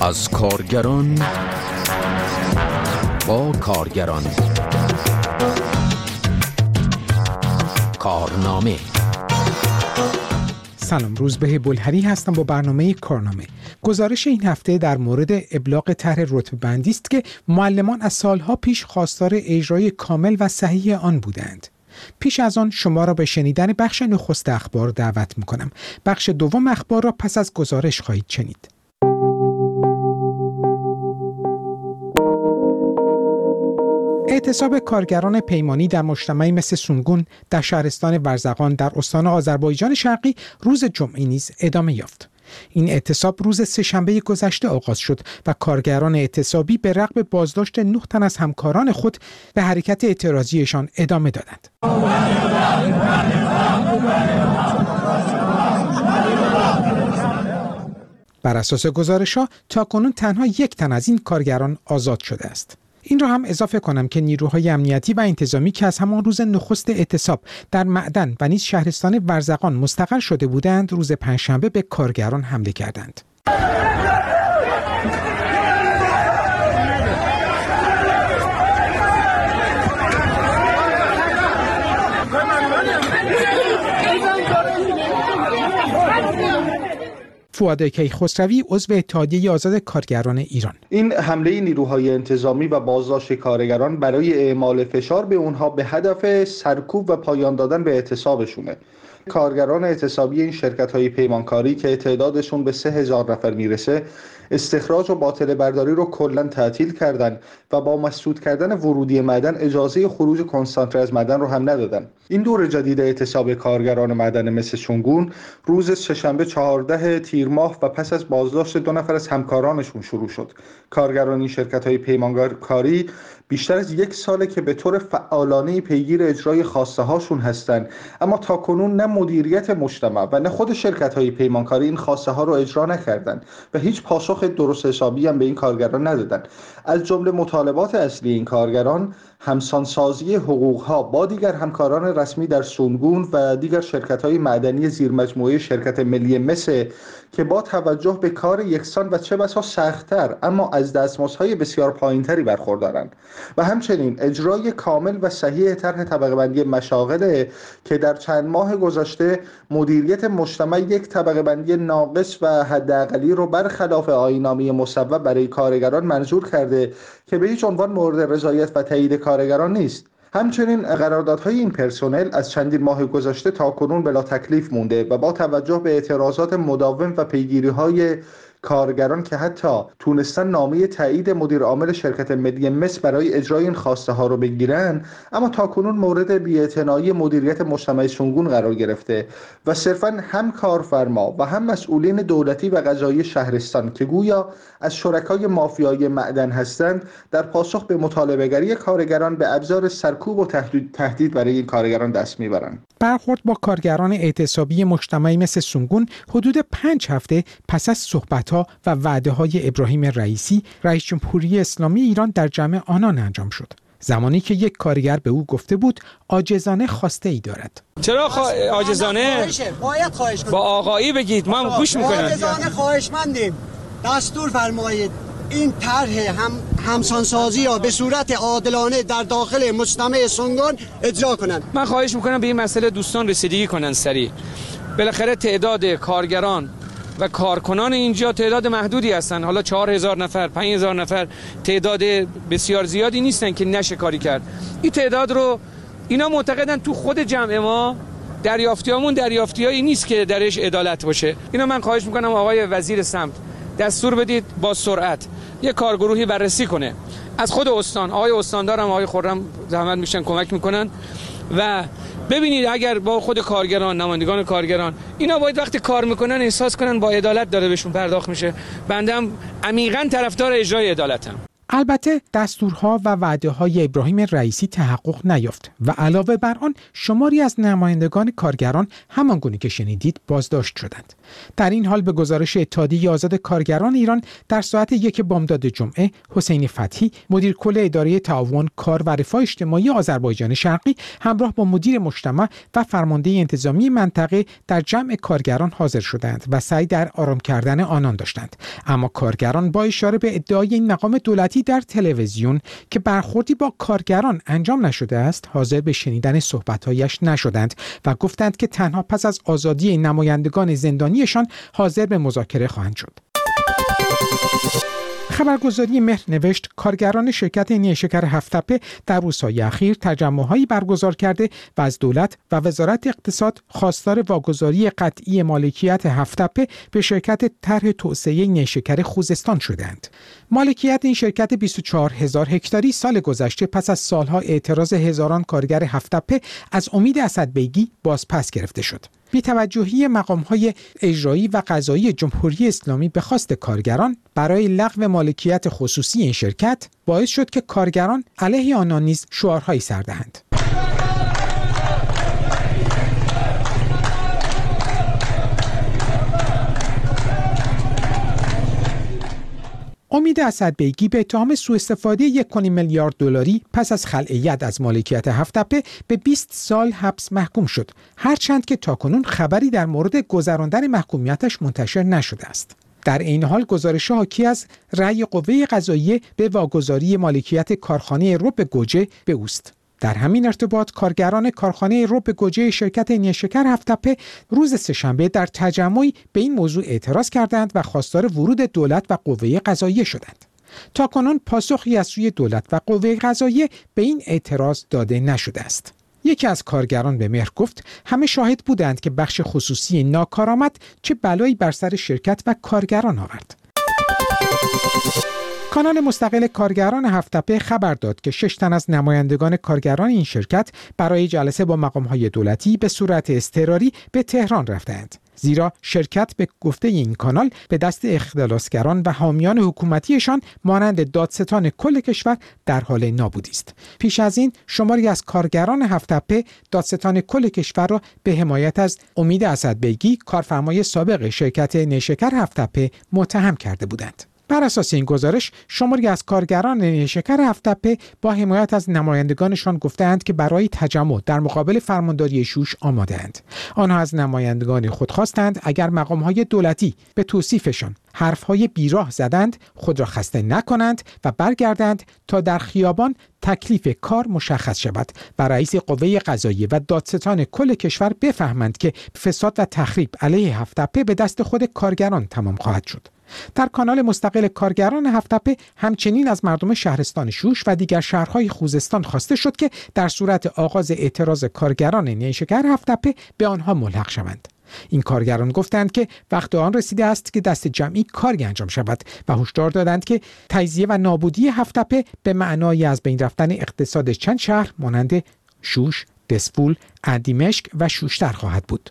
از کارگران با کارگران. کارنامه. سلام، روزبه بلهری هستم با برنامه کارنامه. گزارش این هفته در مورد ابلاغ طرح رتبه‌بندی است که معلمان از سالها پیش خواستار اجرای کامل و صحیح آن بودند. پیش از آن شما را به شنیدن بخش نخست اخبار دعوت می‌کنم. بخش دوم اخبار را پس از گزارش خواهید شنید. اعتصاب کارگران پیمانی در مجتمعی مثل سونگون در شهرستان ورزقان در استان آذربایجان شرقی روز جمعه نیز ادامه یافت. این اعتصاب روز سه‌شنبه گذشته آغاز شد و کارگران اعتصابی به رغم بازداشت 9 تن از همکاران خود به حرکت اعتراضیشان ادامه دادند. بر اساس گزارش‌ها تاکنون تنها 1 تن از این کارگران آزاد شده است. این را هم اضافه کنم که نیروهای امنیتی و انتظامی که از همان روز نخست اعتصاب در معدن و نیز شهرستان ورزقان مستقر شده بودند، روز پنجشنبه به کارگران حمله کردند. فؤاد کیخسروی، عضو اتحادیه آزاد کارگران ایران: این حمله نیروهای انتظامی و بازداشت کارگران برای اعمال فشار به اونها به هدف سرکوب و پایان دادن به اعتصابشونه. کارگران اعتصابی این شرکت‌های پیمانکاری که تعدادشون به 3000 نفر میرسه، استخراج و باطل برداری رو کلاً تعطیل کردن و با مسدود کردن ورودی معدن اجازه خروج کنسانتره از معدن رو هم ندادن. این دور جدید اعتصاب کارگران معدن مثل سونگون روز سه‌شنبه 14 تیر ماه و پس از بازداشت 2 نفر از همکارانشون شروع شد. کارگران این شرکت‌های پیمانکاری بیشتر از 1 ساله که به طور فعالانه پیگیر اجرای خواسته هاشون هستند، اما تاکنون نه مدیریت مجتمع و نه خود شرکت‌های پیمانکاری این خواسته ها رو اجرا نکردند و هیچ پاسخ درست حسابی هم به این کارگران ندادند. از جمله مطالبات اصلی این کارگران همسانسازی حقوق‌ها با دیگر همکاران رسمی در سونگون و دیگر شرکت‌های معدنی زیرمجموعه شرکت ملی مس که با توجه به کار یکسان و چه بسا سخت‌تر اما از دستمزدهای بسیار پایین‌تری برخوردارند و همچنین اجرای کامل و صحیح طرح طبقه‌بندی مشاغل که در چند ماه گذشته مدیریت مجتمع یک طبقه‌بندی ناقص و حداقلی رو برخلاف آیین‌نامه مصوب برای کارگران منظور کرده که به هیچ عنوان مورد رضایت و تایید کارگران نیست. همچنین قراردادهای این پرسنل از چندین ماه گذشته تاکنون بلا تکلیف مونده و با توجه به اعتراضات مداوم و پیگیری‌های کارگران که حتی تونستن نامه تایید مدیر عامل شرکت ملی مس برای اجرای این خواسته ها رو بگیرن، اما تاکنون مورد بی‌اعتنایی مدیریت مجتمع سونگون قرار گرفته و صرفاً هم کارفرما و هم مسئولین دولتی و قضایی شهرستان که گویا از شرکای مافیای معدن هستند، در پاسخ به مطالبه‌گری کارگران به ابزار سرکوب و تهدید برای این کارگران دست میبرند. برخورد با کارگران اعتصابی مجتمعی مثل سونگون حدود 5 هفته پس از صحبت‌ها و وعده‌های ابراهیم رئیسی، رئیس جمهوری اسلامی ایران در جمع آنان انجام شد. زمانی که یک کارگر به او گفته بود عاجزانه خواسته ای دارد. چرا عاجزانه؟ باید خواهش کنید. با آقایی بگید، ما گوش میکنیم. عاجزانه خواهشمندیم. دستور فرمایید این طرح همسانسازی را به صورت عادلانه در داخل مجتمع سونگون اجرا کنند. من خواهش میکنم به این مسئله دوستان رسیدگی کنن سریع. بالاخره تعداد کارگران و کارکنان اینجا تعداد محدودی هستن. حالا 4000 نفر، 5000 نفر تعداد بسیار زیادی نیستن که نشه کاری کرد. این تعداد رو اینا معتقدن تو خود جمع ما دریافتیامون دریافتیایی نیست که درش عدالت باشه. اینا من خواهش میکنم آقای وزیر سمت دستور بدید با سرعت یک کارگروهی بررسی کنه. از خود استان، آقای استاندارم آقای خرم زحمت میشن کمک میکنن و ببینید اگر با خود کارگران، نمایندگان کارگران اینا باید وقتی کار میکنن احساس کنن با عدالت داره بهشون پرداخت میشه. بنده هم عمیقاً طرفدار اجرای عدالتم. البته دستورها و وعده‌های ابراهیم رئیسی تحقق نیافت و علاوه بر آن شماری از نمایندگان کارگران همانگونه که شنیدید بازداشت شدند. در این حال به گزارش اتحادیه آزاد کارگران ایران در ساعت 1 بامداد جمعه، حسین فتحی مدیر کل اداره تعاون، کار و رفاه اجتماعی آذربایجان شرقی همراه با مدیر مجتمع و فرمانده انتظامی منطقه در جمع کارگران حاضر شدند و سعی در آرام کردن آنان داشتند، اما کارگران با اشاره به ادعای این مقام دولتی در تلویزیون که برخوردی با کارگران انجام نشده است، حاضر به شنیدن صحبت‌هایش نشدند و گفتند که تنها پس از آزادی نمایندگان زندانیشان حاضر به مذاکره خواهند شد. خبرگزاری مهر نوشت کارگران شرکت نیشکر هفت‌تپه در روزهای اخیر تجمع‌هایی برگزار کرده و از دولت و وزارت اقتصاد خواستار واگذاری قطعی مالکیت هفت‌تپه به شرکت طرح توسعه نیشکر خوزستان شدند. مالکیت این شرکت 24000 هکتاری سال گذشته پس از سالها اعتراض هزاران کارگر هفت‌تپه از امید اسدبیگی بازپس گرفته شد. بی‌توجهی مقام‌های اجرایی و قضایی جمهوری اسلامی به خواست کارگران برای لغو مالکیت خصوصی این شرکت باعث شد که کارگران علیه آنان نیز شعارهایی سر دهند. امید اسدبیگی به اتهام سوء استفاده 1.5 میلیارد دلاری پس از خلع ید از مالکیت هفت‌تپه به 20 سال حبس محکوم شد، هرچند که تاکنون خبری در مورد گذراندن محکومیتش منتشر نشده است. در این حال گزارش حاکی از رأی قوه قضاییه به واگذاری مالکیت کارخانه رب گوجه به اوست. در همین ارتباط کارگران کارخانه رب گوجه شرکت نیشکر هفت‌تپه روز سه‌شنبه در تجمعی به این موضوع اعتراض کردند و خواستار ورود دولت و قوه قضاییه شدند. تاکنون پاسخی از سوی دولت و قوه قضاییه به این اعتراض داده نشده است. یکی از کارگران به مهر گفت همه شاهد بودند که بخش خصوصی ناکارآمد چه بلایی بر سر شرکت و کارگران آورد. کانال مستقل کارگران هفت‌تپه خبر داد که 6 تن از نمایندگان کارگران این شرکت برای جلسه با مقام‌های دولتی به صورت اضطراری به تهران رفتند، زیرا شرکت به گفته این کانال به دست اختلاسگران و حامیان حکومتیشان مانند دادستان کل کشور در حال نابودی است. پیش از این شماری از کارگران هفت‌تپه دادستان کل کشور را به حمایت از امید اسدبیگی، کارفرمای سابق شرکت نیشکر هفت‌تپه، متهم کرده بودند. بر اساس این گزارش شماری از کارگران نیشکر هفت‌تپه با حمایت از نمایندگانشان گفتند که برای تجمع در مقابل فرمانداری شوش آماده‌اند. آنها از نمایندگان خود خواستند اگر مقام‌های دولتی به توصیفشان حرف‌های بیراه زدند خود را خسته نکنند و برگردند تا در خیابان تکلیف کار مشخص شود و رئیس قوه قضاییه و دادستان کل کشور بفهمند که فساد و تخریب علیه هفت‌تپه به دست خود کارگران تمام خواهد شد. در کانال مستقل کارگران هفت‌تپه همچنین از مردم شهرستان شوش و دیگر شهرهای خوزستان خواسته شد که در صورت آغاز اعتراض کارگران نیشکر هفت‌تپه به آنها ملحق شوند. این کارگران گفتند که وقت آن رسیده است که دست جمعی کاری انجام شود و هشدار دادند که تجزیه و نابودی هفت‌تپه به معنای از بین رفتن اقتصاد چند شهر مانند شوش، دسفول، اندیمشک و شوشتر خواهد بود.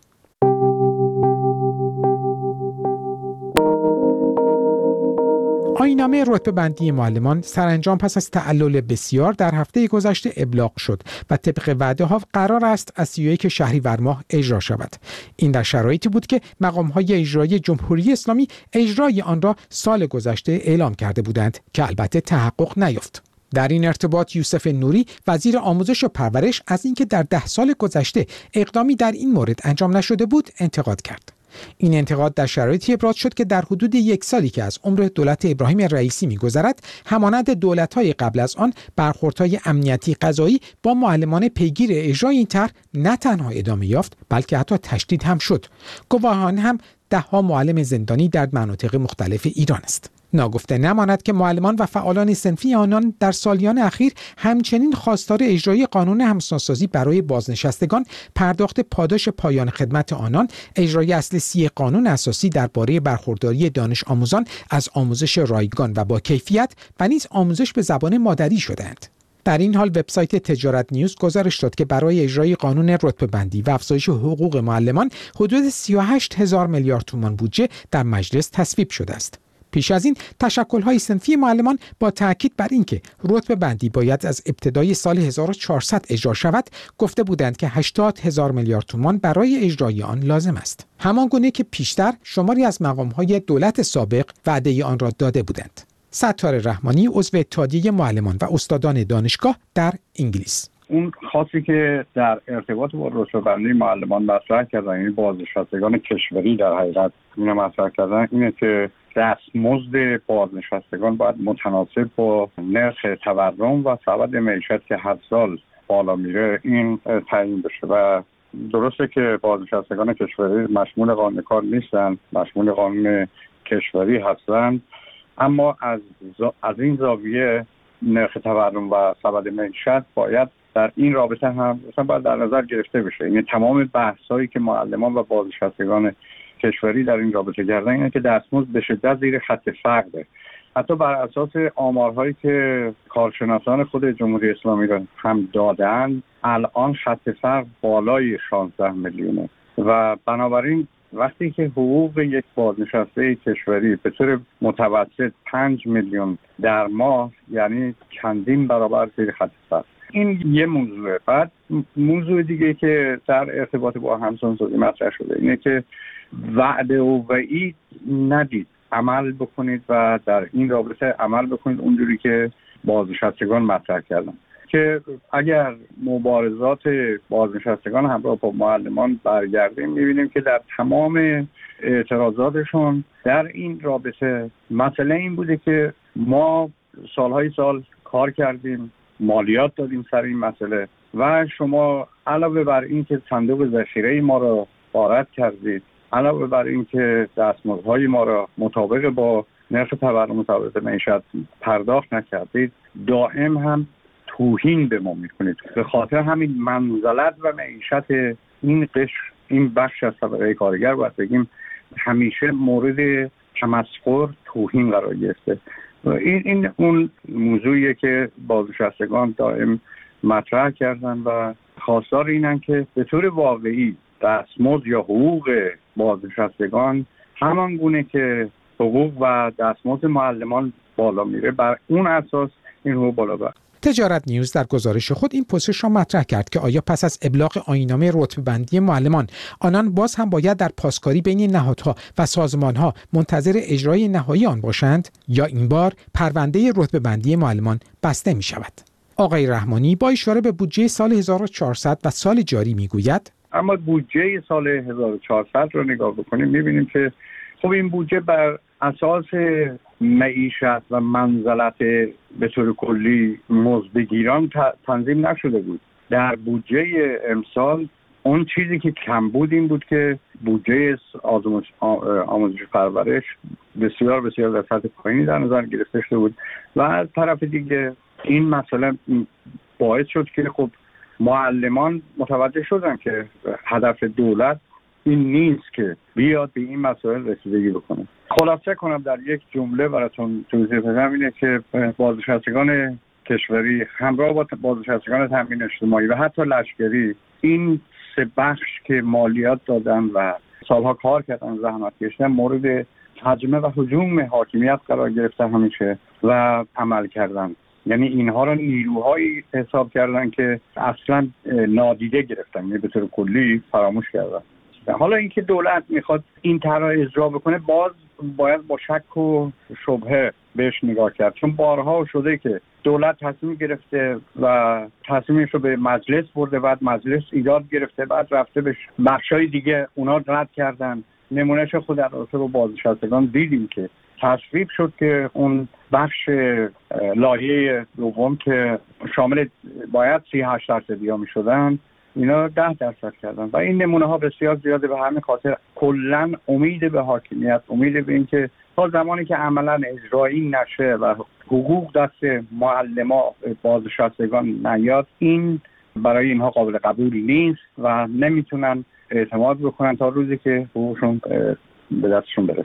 آیین‌نامه رتبه‌بندی معلمان سرانجام پس از تعلل بسیار در هفته گذشته ابلاغ شد و طبق وعده‌ها قرار است از 31 شهریور ماه اجرا شود. این در شرایطی بود که مقام‌های اجرایی جمهوری اسلامی اجرای آن را سال گذشته اعلام کرده بودند که البته تحقق نیافت. در این ارتباط یوسف نوری وزیر آموزش و پرورش از اینکه در 10 سال گذشته اقدامی در این مورد انجام نشده بود انتقاد کرد. این انتقاد در شرایطی ابراز شد که در حدود 1 سالی که از عمر دولت ابراهیم رئیسی می‌گذرد، همانند دولت‌های قبل از آن برخوردهای امنیتی قضایی با معلمان پیگیر اجرای این طرح نه تنها ادامه یافت بلکه حتی تشدید هم شد. گواهان هم 10 معلم زندانی در مناطق مختلف ایران است. ناگفته نماند که معلمان و فعالان صنفی آنان در سالیان اخیر همچنین خواستار اجرای قانون همسان‌سازی برای بازنشستگان، پرداخت پاداش پایان خدمت آنان، اجرای اصل 30 قانون اساسی درباره برخورداری دانش آموزان از آموزش رایگان و با کیفیت و نیز آموزش به زبان مادری شدند. در این حال وبسایت تجارت نیوز گزارش داد که برای اجرای قانون رتبه‌بندی و افزایش حقوق معلمان حدود 38,000 میلیارد تومان بودجه در مجلس تصویب شده است. پیش از این تشکل‌های صنفی معلمان با تاکید بر اینکه رتبه بندی باید از ابتدای سال 1400 اجرا شود، گفته بودند که 80,000 میلیارد تومان برای اجرای آن لازم است. همان گونه که پیشتر شماری از مقام‌های دولت سابق وعده آن را داده بودند. ستار رحمانی، عضو اتحادیه معلمان و استادان دانشگاه در انگلیس: اون خاصی که در ارتباط با رتبه‌بندی معلمان مطرح کردن، یعنی بازنشستگان کشوری در حقیقت اینو مطرح کردن، اینه که دستمزد بازنشستگان باید متناسب با نرخ تورم و سبد معیشت که هر سال بالا میره این تعیین بشه. و درسته که بازنشستگان کشوری مشمول قانون کار نیستن، مشمول قانون کشوری هستند، اما از این زاویه نرخ تورم و سبد معیشت باید در این رابطه هم مثلا باید در نظر گرفته بشه. یعنی تمام بحثایی که معلمان و بازنشستگان کشوری در این رابطه کردن اینه که دستمزد به شدت زیر خط فقره. حتی بر اساس آمارهایی که کارشناسان خود جمهوری اسلامی را هم دادن، الان خط فقر بالای 16 میلیونه و بنابراین وقتی که حقوق یک بازنشسته کشوری به طور متوسط 5 میلیون در ماه، یعنی چندین برابر زیر خط فقر. این یه موضوعه. بعد موضوع دیگه که در ارتباط با همسانسازی مطرح شده اینه که وعده و وعید ندید، عمل بکنید و در این رابطه عمل بکنید اونجوری که بازنشستگان مطرح کردن که اگر مبارزات بازنشستگان همراه با معلمان برگردیم می‌بینیم که در تمام اعتراضاتشون در این رابطه مسئله این بوده که ما سالهای سال کار کردیم، مالیات دادیم سر این مسئله و شما علاوه بر این که صندوق ذخیره ما را غارت کردید، علاوه بر این که دستمزدهای ما را مطابق با نرخ تورم مطابق معیشت پرداخت نکردید، دائم هم توهین به ما میکنید. به خاطر همین منزلت و معیشت این بخش از طبقه کارگر باید بگیم همیشه مورد تمسخر، توهین قرار گرفته. این اون موضوعیه که بازنشستگان دائم مطرح کردن و خواستار اینن که به طور واقعی دستمزد یا حقوق بازنشستگان همان گونه که حقوق و دستمزد معلمان بالا میره، بر اون اساس این حقوق بالا بره. تجارت نیوز در گزارش خود این پرسش را مطرح کرد که آیا پس از ابلاغ آیین‌نامه رتبه‌بندی معلمان آنان باز هم باید در پاسکاری بین نهادها و سازمانها منتظر اجرای نهایی آن باشند یا این بار پرونده رتبه‌بندی معلمان بسته می شود؟ آقای رحمانی با اشاره به بودجه سال 1400 و سال جاری میگوید اما بودجه سال 1400 رو نگاه بکنیم می‌بینیم که خب این بودجه بر اساس معیشت و منزلت به طور کلی مزدگیران تنظیم نشده بود. در بودجه امسال اون چیزی که کم بود این بود که بودجه آموزش پرورش بسیار بسیار در سطح پایینی در نظر گرفته شده بود و از طرف دیگه این مسئله باعث شد که خب معلمان متوجه شدن که هدف دولت این نیست که بیاد به این مسائل رسیدگی بکنه. خلاصه کنم در یک جمله براتون توضیح بدم اینه که بازنشستگان کشوری همراه با بازنشستگان تامین اجتماعی و حتی لشکری این سه بخش که مالیات دادن و سالها کار کردن، زحمت کشیدن، مورد هجمه و هجوم حاکمیت قرار گرفته همیشه و عمل کردن. یعنی اینها را نیروهایی حساب کردن که اصلا نادیده گرفتن، یعنی به طور کلی فراموش کردن. حالا اینکه دولت میخواد این طرح اجرا بکنه باز باید با شک و شبهه بهش نگاه کرد، چون بارها شده که دولت تصمیم گرفته و تصمیمش رو به مجلس برده، بعد مجلس ایراد گرفته، بعد رفته به بخشای دیگه اونا رد کردن. نمونهش خود در رابطه با بازنشستگان دیدیم که تصویب شد که اون بخش لایحه دوم که شامل باید 38% ها میشدن اینا 10% کردن و این نمونه ها بسیار زیاده. به همین خاطر کلا امید به حاکمیت، امید به این که تا زمانی که عملا اجرایی نشه و حقوق دست معلمان بازنشستگان نیاد، این برای اینها قابل قبول نیست و نمیتونن اعتماد بکنن تا روزی که حقوقشون به دستشون برسه.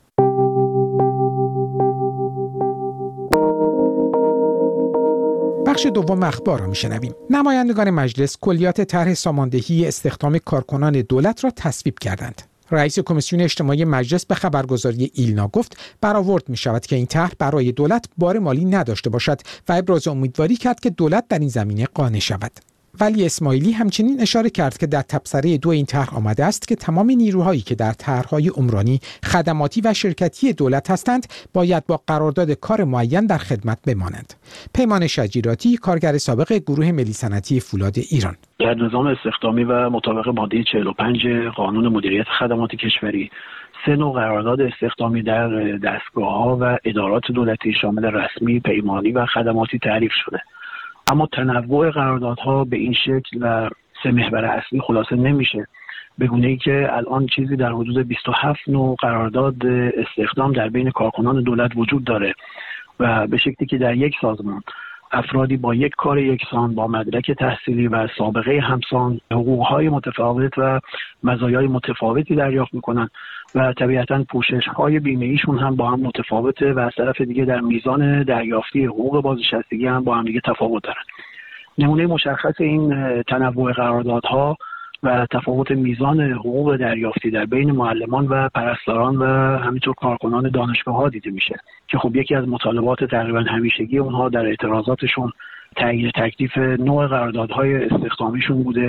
بخش دوم اخبار را میشنویم. نمایندگان مجلس کلیات طرح ساماندهی استخدام کارکنان دولت را تصویب کردند. رئیس کمیسیون اجتماعی مجلس به خبرگزاری ایلنا گفت برآورد می شود که این طرح برای دولت بار مالی نداشته باشد و ابراز امیدواری کرد که دولت در این زمینه قانع شود. ولی اسماعیلی همچنین اشاره کرد که در تبصره 2 این طرح آمده است که تمام نیروهایی که در طرح‌های عمرانی، خدماتی و شرکتی دولت هستند باید با قرارداد کار معین در خدمت بمانند. پیمان شجیراتی، کارگر سابق گروه ملی صنعتی فولاد ایران: در نظام استخدامی و مطابق ماده 45 قانون مدیریت خدمات کشوری 3 نوع قرارداد استخدامی در دستگاه‌ها و ادارات دولتی شامل رسمی، پیمانی و خدماتی تعریف شده. اما تنوع قراردادها به این شکل و 3 محور اصلی خلاصه نمیشه، به گونه‌ای که الان چیزی در حدود 27 نوع قرارداد استخدام در بین کارکنان دولت وجود داره و به شکلی که در یک سازمان افرادی با یک کار یکسان، با مدرک تحصیلی و سابقه همسان حقوق‌های متفاوت و مزایای متفاوتی دریافت می‌کنند و طبیعتاً پوشش‌های بیمه‌ایشون هم با هم متفاوته و از طرف دیگه در میزان دریافتی حقوق بازنشستگی هم با هم دیگه تفاوت دارن. نمونه مشخص این تنوع قراردادها و تفاوت میزان حقوق دریافتی در بین معلمان و پرستاران و همینطور کارکنان دانشگاه‌ها دیده میشه که خب یکی از مطالبات تقریبا همیشگی اونها در اعتراضاتشون تغییر تکلیف نوع قراردادهای استخدامیشون بوده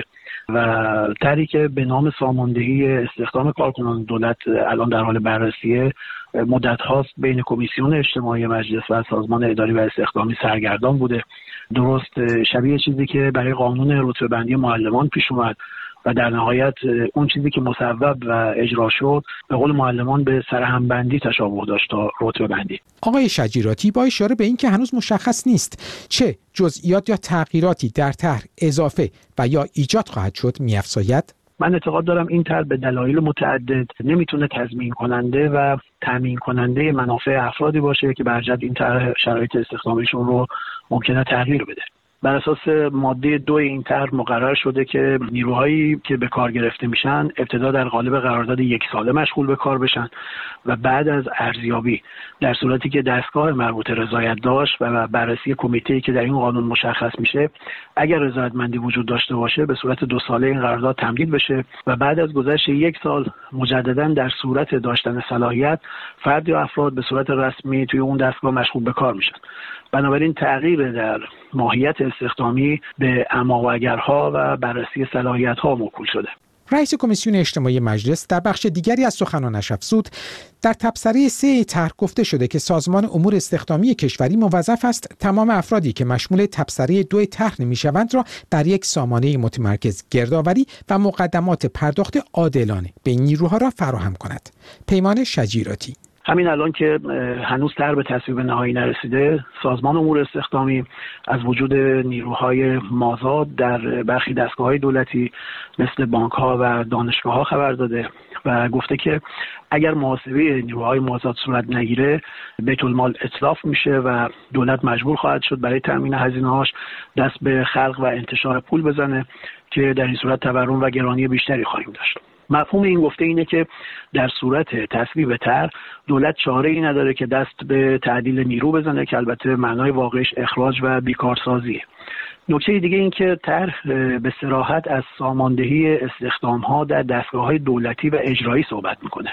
و طرحی که به نام ساماندهی استخدام کارکنان دولت الان در حال بررسیه مدت هاست بین کمیسیون اجتماعی مجلس و سازمان اداری و استخدامی سرگردان بوده. درست شبیه چیزی که برای قانون رتبه‌بندی معلمان پیش اومد و در نهایت اون چیزی که مصوب و اجرا شد به قول معلمان به سرهمبندی تشابه داشت تا رتبه‌بندی. آقای شجیراتی با اشاره به این که هنوز مشخص نیست چه جزئیات یا تغییراتی در طرح اضافه و یا ایجاد خواهد شد می‌افزاید: من اعتقاد دارم این طرح به دلایل متعدد نمیتونه تضمین کننده و تامین کننده منافع افرادی باشه که برجد این طرح شرایط استخدامیشون رو ممکنه تغییر بده. بر اساس ماده 2 این طرح مقرر شده که نیروهایی که به کار گرفته میشن ابتدا در قالب قرارداد 1 ساله مشغول به کار بشن و بعد از ارزیابی در صورتی که دستگاه مربوطه رضایت داشت و بررسی کمیته‌ای که در این قانون مشخص میشه اگر رضایتمندی وجود داشته باشه به صورت 2 ساله این قرارداد تمدید بشه و بعد از گذشت 1 سال مجددا در صورت داشتن صلاحیت فرد یا افراد به صورت رسمی توی اون دستگاه مشغول به کار میشن. بنابراین تغییر در ماهیت استخدامی به اما و اگرها و بررسی صلاحیت‌ها موکول شده. رئیس کمیسیون اجتماعی مجلس در بخش دیگری از سخنانش افزود در تبصره 3 طرح گفته شده که سازمان امور استخدامی کشوری موظف است تمام افرادی که مشمول تبصره 2 طرح نمی‌شوند را در یک سامانه متمرکز گردآوری و مقدمات پرداخت عادلانه به نیروها را فراهم کند. پیمان شجیراتی: همین الان که هنوز طرح به تصویب نهایی نرسیده، سازمان امور استخدامی از وجود نیروهای مازاد در برخی دستگاه‌های دولتی مثل بانک‌ها و دانشگاه‌ها خبر داده و گفته که اگر محاسبه نیروهای مازاد صورت نگیره بیت المال اتلاف میشه و دولت مجبور خواهد شد برای تامین هزینه‌هاش دست به خلق و انتشار پول بزنه که در این صورت تورم و گرانی بیشتری خواهیم داشت. مفهوم این گفته اینه که در صورت تصویب طرح دولت چاره‌ای نداره که دست به تعدیل نیرو بزنه که البته معنای واقعیش اخراج و بیکارسازیه. نکته دیگه این که طرح به صراحت از ساماندهی استخدام‌ها در دستگاه‌های دولتی و اجرایی صحبت میکنه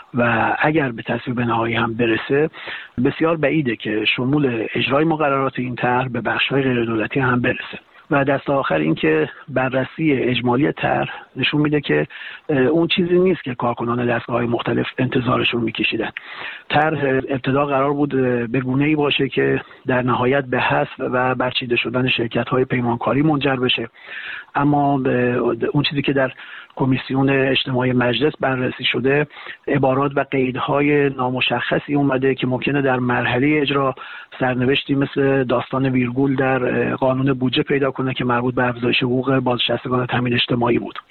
و اگر به تصویب نهایی هم برسه بسیار بعیده که شمول اجرای مقررات این طرح به بخش‌های غیر دولتی هم برسه. و دست آخر این که بررسی اجمالی طرح نشون میده که اون چیزی نیست که کارکنان دستگاه‌های مختلف انتظارشون میکشیدن. طرح ابتدا قرار بود به گونه‌ای باشه که در نهایت به حذف و برچیده شدن شرکت‌های پیمانکاری منجر بشه، اما اون چیزی که در کمیسیون اجتماعی مجلس بررسی شده عبارات و قیدهای نامشخصی اومده که ممکنه در مرحله اجرا سرنوشتی مثل داستان ویرگول در قانون بودجه پیدا کنه که مربوط به افزایش حقوق بازنشستگان تامین اجتماعی بود.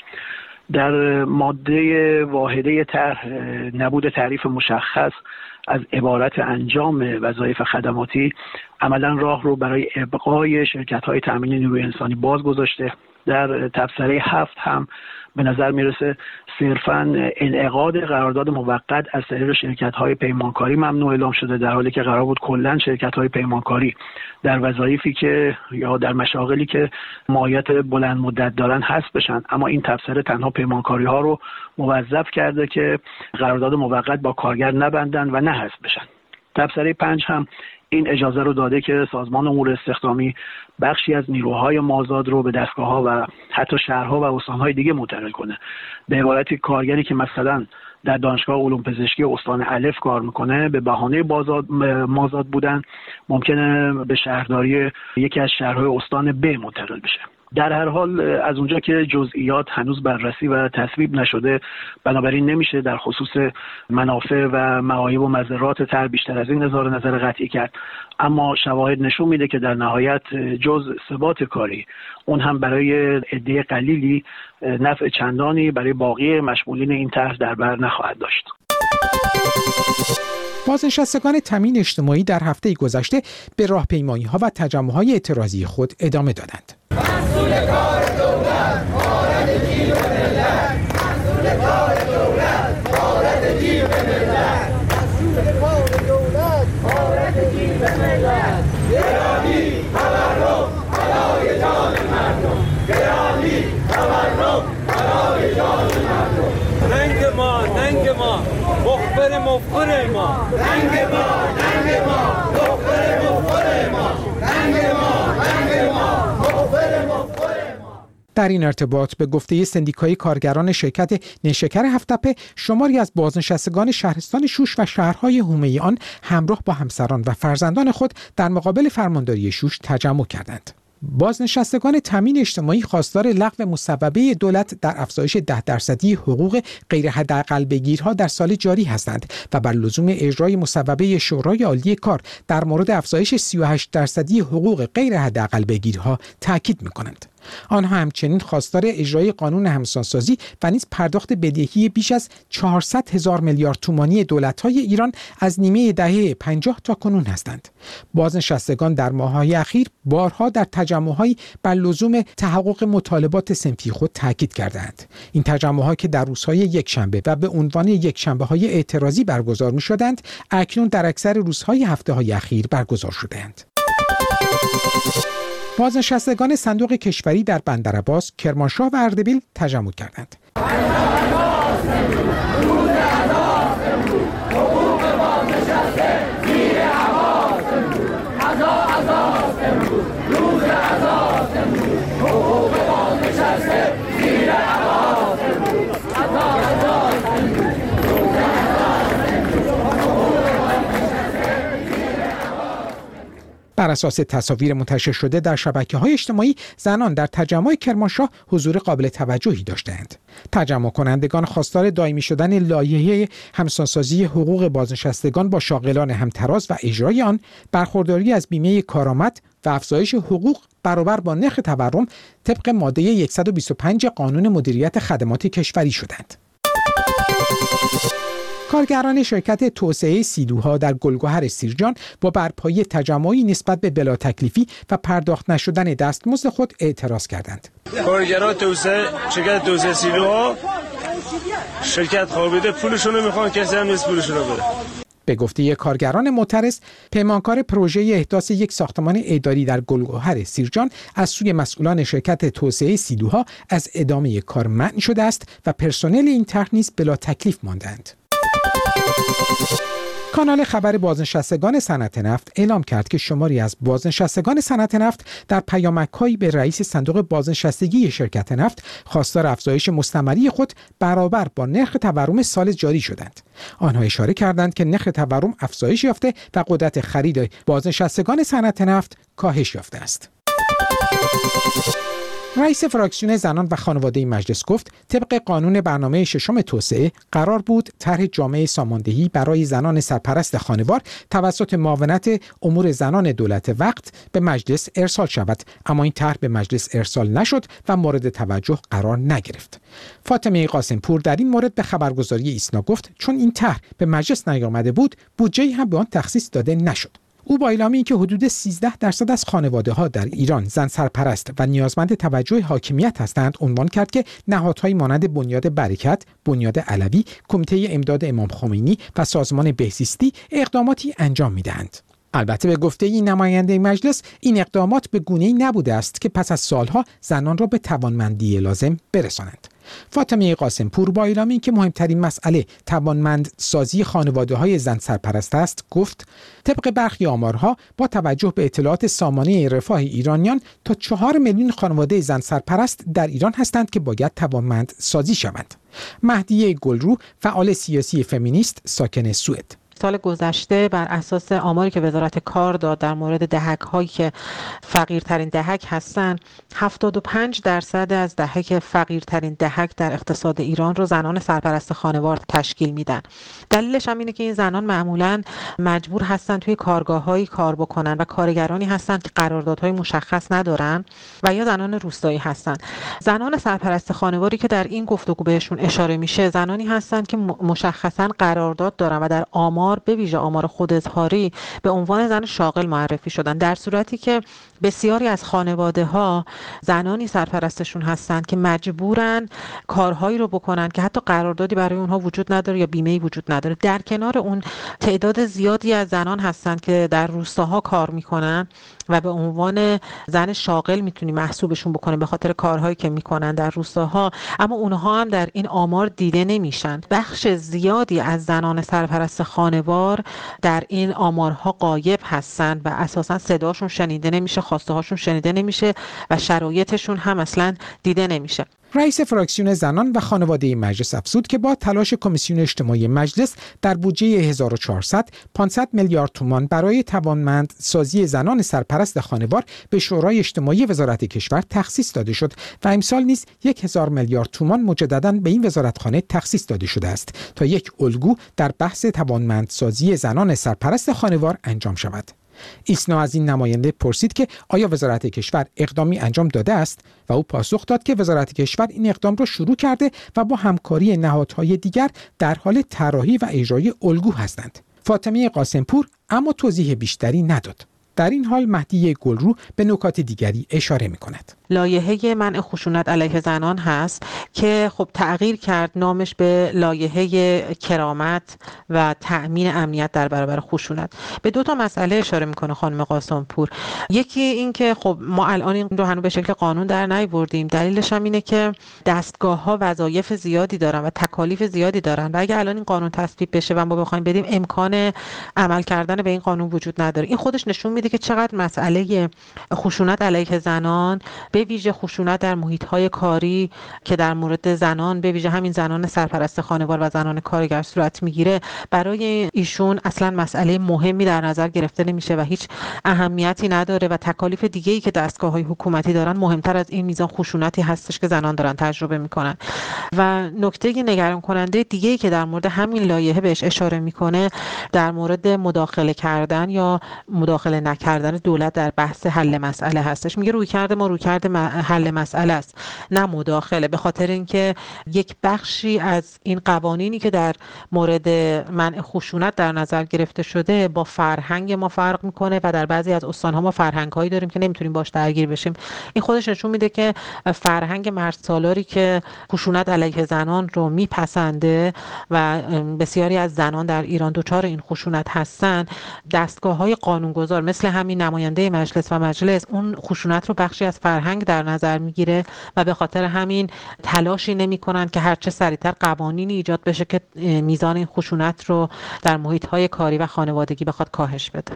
در ماده واحده طرح نبود تعریف مشخص از عبارت انجام وظایف خدماتی عملا راه رو برای ابقای شرکت‌های تامین نیروی انسانی باز گذاشته. در تبصره 7 هم به نظر میرسه صرفاً انعقاد قرارداد موقت از طریق شرکت‌های پیمانکاری ممنوع اعلام شده، در حالی که قرار بود کلاً شرکت‌های پیمانکاری در وظایفی که یا در مشاغلی که ماهیت بلند مدت دارن حذف بشن، اما این تبصره تنها پیمانکاری‌ها رو موظف کرده که قرارداد موقت با کارگر نبندن و نه حذف بشن. تبصره 5 هم این اجازه رو داده که سازمان امور استخدامی بخشی از نیروهای مازاد رو به دستگاه‌ها و حتی شهرها و استان‌های دیگه منتقل کنه. به عبارتی کارگری که مثلا در دانشگاه علوم پزشکی استان الف کار میکنه به بهانه مازاد بودن ممکنه به شهرداری یکی از شهرهای استان ب منتقل بشه. در هر حال از اونجا که جزئیات هنوز بررسی و تصویب نشده، بنابراین نمیشه در خصوص منافع و معایب و مضرات طرح بیشتر از این اظهار نظر قطعی کرد، اما شواهد نشون میده که در نهایت جز ثبات کاری اون هم برای عده قلیلی نفع چندانی برای باقی مشمولین این طرح در بر نخواهد داشت. بازنشستگان تامین اجتماعی در هفته گذشته به راهپیمایی‌ها و تجمع‌های اعتراضی خود ادامه دادند. مسئول کار دولت، وارد جیب ملت. مسئول کار دولت، وارد جیب ملت. مسئول کار دولت، وارد جیب ملت. گرامی تورم برای جان مردم. گرامی تورم برای جان مردم. ننگ ما مخبر مفخر ما. ننگ ما مخبر مفخر ما. ننگ ما مخبر مفخر ما. در این ارتباط به گفته سندیکای کارگران شرکت نیشکر هفت‌تپه، شماری از بازنشستگان شهرستان شوش و شهرهای حومه آن همراه با همسران و فرزندان خود در مقابل فرمانداری شوش تجمع کردند. بازنشستگان تامین اجتماعی خواستار لغو مصوبه دولت در افزایش 10% حقوق غیر حداقل‌بگیرها در سال جاری هستند و بر لزوم اجرای مصوبه شورای عالی کار در مورد افزایش 38% حقوق غیر حداقل‌بگیرها تاکید می‌کنند. آنها همچنین خواستار اجرای قانون همسانسازی و نیز پرداخت بدهی بیش از 400,000 میلیارد تومانی دولت‌های ایران از نیمه دهه 50 تا کنون هستند. بازنشستگان در ماه‌های اخیر بارها در تجمع‌هایی بر لزوم تحقق مطالبات صنفی خود تاکید کردند. این تجمع‌ها که در روزهای یکشنبه و به عنوان یکشنبه‌های اعتراضی برگزار می‌شدند، اکنون در اکثر روزهای هفته‌های اخیر برگزار شده‌اند. بازنشستگان صندوق کشوری در بندرعباس، کرمانشاه و اردبیل تجمع کردند. بر اساس تصاویر منتشر شده در شبکه‌های اجتماعی، زنان در تجمع کرمانشاه حضور قابل توجهی داشتند. تجمع کنندگان خواستار دائمی شدن لایحه همسانسازی حقوق بازنشستگان با شاغلان همتراز و اجرای آن، برخورداری از بیمه کارآمد و افزایش حقوق برابر با نرخ تورم طبق ماده 125 قانون مدیریت خدمات کشوری شدند. کارگران شرکت توسعه سیلوها در گلگهر سیرجان با برپایی تجمعی نسبت به بلا تکلیفی و پرداخت نشدن دستمزد خود اعتراض کردند. کارگران شرکت توسعه سیلوها شرکت خوابیده پولشون رو میخوان، کسی هم نیست پولشون رو بده. به گفته کارگران معترض، پیمانکار پروژه احداث یک ساختمان اداری در گلگهر سیرجان از سوی مسئولان شرکت توسعه سیلوها از ادامه کار منع شده است و پرسنل این طرح نیز بلا تکلیف ماندند. کانال خبر بازنشستگان صنعت نفت اعلام کرد که شماری از بازنشستگان صنعت نفت در پیامک‌هایی به رئیس صندوق بازنشستگی شرکت نفت خواستار افزایش مستمری خود برابر با نرخ تورم سال جاری شدند. آنها اشاره کردند که نرخ تورم افزایش یافته و قدرت خرید بازنشستگان صنعت نفت کاهش یافته است. رئیس فراکسیون زنان و خانواده مجلس گفت طبق قانون برنامه ششم توسعه قرار بود طرح جامعه ساماندهی برای زنان سرپرست خانوار توسط معاونت امور زنان دولت وقت به مجلس ارسال شود، اما این طرح به مجلس ارسال نشد و مورد توجه قرار نگرفت. فاطمه قاسمپور در این مورد به خبرگزاری ایسنا گفت چون این طرح به مجلس نیامده بود، بودجه‌ای هم به آن تخصیص داده نشد. او با اعلام اینکه حدود 13% از خانواده‌ها در ایران زن سرپرست و نیازمند توجه حاکمیت هستند، عنوان کرد که نهادهای مانند بنیاد برکت، بنیاد علوی، کمیته امداد امام خمینی و سازمان بهزیستی اقداماتی انجام می‌دهند. البته به گفته این نماینده مجلس، این اقدامات به گونه‌ای نبوده است که پس از سالها زنان را به توانمندی لازم برسانند. فاطمه قاسمپور با اعلام اینکه مهمترین مسئله توانمند سازی خانواده‌های زن سرپرست است، گفت طبق برخی آمارها با توجه به اطلاعات سامانه رفاه ایرانیان تا 4 میلیون خانواده زن سرپرست در ایران هستند که باید توانمند سازی شوند. مهدیه گلرو، فعال سیاسی فمینیست ساکن سوئد: سال گذشته بر اساس آماری که وزارت کار داد در مورد دهک هایی که فقیرترین دهک هستن، 75% از دهک فقیرترین دهک در اقتصاد ایران رو زنان سرپرست خانوار تشکیل میدن. دلیلش هم اینه که این زنان معمولاً مجبور هستن توی کارگاه‌هایی کار بکنن و کارگرانی هستن که قراردادهای مشخص ندارن و یا زنان روستایی هستن. زنان سرپرست خانواری که در این گفتگو بهشون اشاره میشه، زنانی هستن که مشخصاً قرارداد دارن و در آمار به ویژه آمار خوداظهاری به عنوان زن شاغل معرفی شدن، در صورتی که بسیاری از خانواده‌ها زنانی سرپرستشون هستند که مجبورن کارهایی رو بکنن که حتی قراردادی برای اونها وجود نداره یا بیمه‌ای وجود نداره. در کنار اون تعداد زیادی از زنان هستند که در روستاها کار میکنن و به عنوان زن شاغل میتونی محسوبشون بکنه به خاطر کارهایی که میکنن در روستاها، اما اونها هم در این آمار دیده نمیشن. بخش زیادی از زنان سرپرست خانوار در این آمارها غایب هستن و اساسا صداشون شنیده نمیشه، خواسته هاشون شنیده نمیشه و شرایطشون هم اصلا دیده نمیشه. رئیس فراکسیون زنان و خانواده مجلس افزود که با تلاش کمیسیون اجتماعی مجلس در بودجه 1400 500 میلیارد تومان برای توانمند سازی زنان سرپرست خانوار به شورای اجتماعی وزارت کشور تخصیص داده شد و امسال نیز 1000 میلیارد تومان مجدداً به این وزارتخانه تخصیص داده شده است تا یک الگو در بحث توانمند سازی زنان سرپرست خانوار انجام شود. ایسنا از این نماینده پرسید که آیا وزارت کشور اقدامی انجام داده است و او پاسخ داد که وزارت کشور این اقدام را شروع کرده و با همکاری نهادهای دیگر در حال طراحی و اجرای الگو هستند. فاطمه قاسمپور اما توضیح بیشتری نداد. در این حال مهدیه گلرو به نکات دیگری اشاره می‌کند. لایحه منع خشونت علیه زنان هست که خب تغییر کرد نامش به لایحه کرامت و تأمین امنیت در برابر خشونت. به 2 مسئله اشاره میکنه خانم قاسمپور. یکی این که خب ما الان این رو هنوز به شکل قانون در نیاوردیم. دلیلش هم اینه که دستگاه‌ها وظایف زیادی دارن و تکالیف زیادی دارن و اگه الان این قانون تصویب بشه و ما بخوایم بدیم امکان عمل کردن به این قانون وجود نداره. این خودش نشون میده که چقدر مسئله خشونت علیه زنان، به ویژه خشونت در محیط‌های کاری که در مورد زنان، به ویژه همین زنان سرپرست خانوار و زنان کارگر صورت میگیره، برای ایشون اصلا مسئله مهمی در نظر گرفته نمیشه و هیچ اهمیتی نداره و تکالیف دیگه‌ای که دستگاه‌های حکومتی دارن مهمتر از این میزان خشونتی هستش که زنان دارن تجربه میکنن. و نکته نگران کننده دیگه‌ای که در مورد همین لایحه بهش اشاره میکنه در مورد مداخله کردن یا مداخله نکردن دولت در بحث حل مسئله هستش. میگه رویکرد ما رویکرد حل مسئله است، نه مداخله، به خاطر اینکه یک بخشی از این قوانینی که در مورد منع خشونت در نظر گرفته شده با فرهنگ ما فرق میکنه و در بعضی از استان‌ها ما فرهنگ‌هایی داریم که نمیتونیم باش درگیر بشیم. این خودش نشون میده که فرهنگ مردسالاری که خشونت علیه زنان رو میپسنده و بسیاری از زنان در ایران دچار این خشونت هستن، دستگاه‌های قانونگذار مثل همین نماینده مجلس اون خشونت رو بخشی از فرهنگ در نظر میگیره و به خاطر همین تلاشی نمی‌کنن که هرچه سریعتر قوانینی ایجاد بشه که میزان این خشونت رو در محیط‌های کاری و خانوادگی بخواد کاهش بده.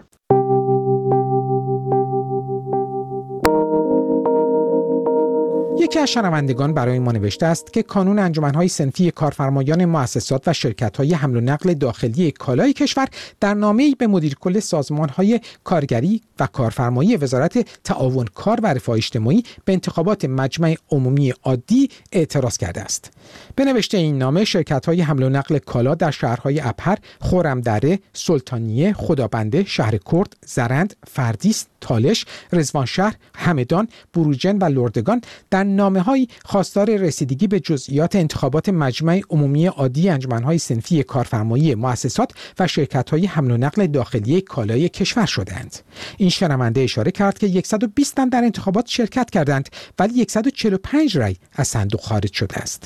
یکی از شنوندگان برای ما نوشته است که کانون انجمن‌های صنفی کارفرمایان مؤسسات و شرکت‌های حمل و نقل داخلی کالای کشور در نامه‌ای به مدیر کل سازمان‌های کارگری و کارفرمایی وزارت تعاون کار و رفاه اجتماعی به انتخابات مجمع عمومی عادی اعتراض کرده است. به نوشته این نامه شرکت‌های حمل و نقل کالا در شهرهای ابهر، خرمدره، سلطانیه، خدابنده، شهر کرد، زرند، فردیس، تالش، رضوانشهر، همدان، بروجرد و لردگان در نامه‌هایی خواستار رسیدگی به جزئیات انتخابات مجمع عمومی عادی انجمن‌های صنفی کارفرمایی مؤسسات و شرکت‌های حمل و نقل داخلی کالای کشور شدند. این شنونده اشاره کرد که 120 تن در انتخابات شرکت کردند ولی 145 رای از صندوق خارج شده است.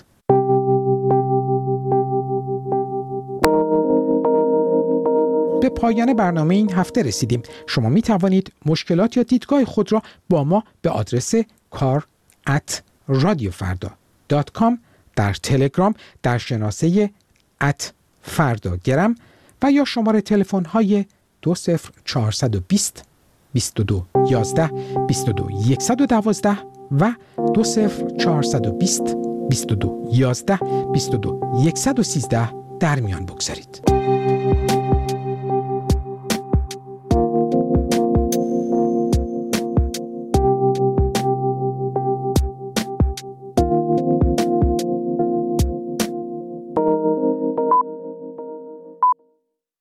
به پایان برنامه این هفته رسیدیم. شما می توانید مشکلات یا دیدگاه خود را با ما به آدرس kar@radiofarda.com در تلگرام در شناسه @فرداگرم و یا شماره تلفن های 20420 22 11 22 112 و 20420 22 11 22 113 در میان بگذارید.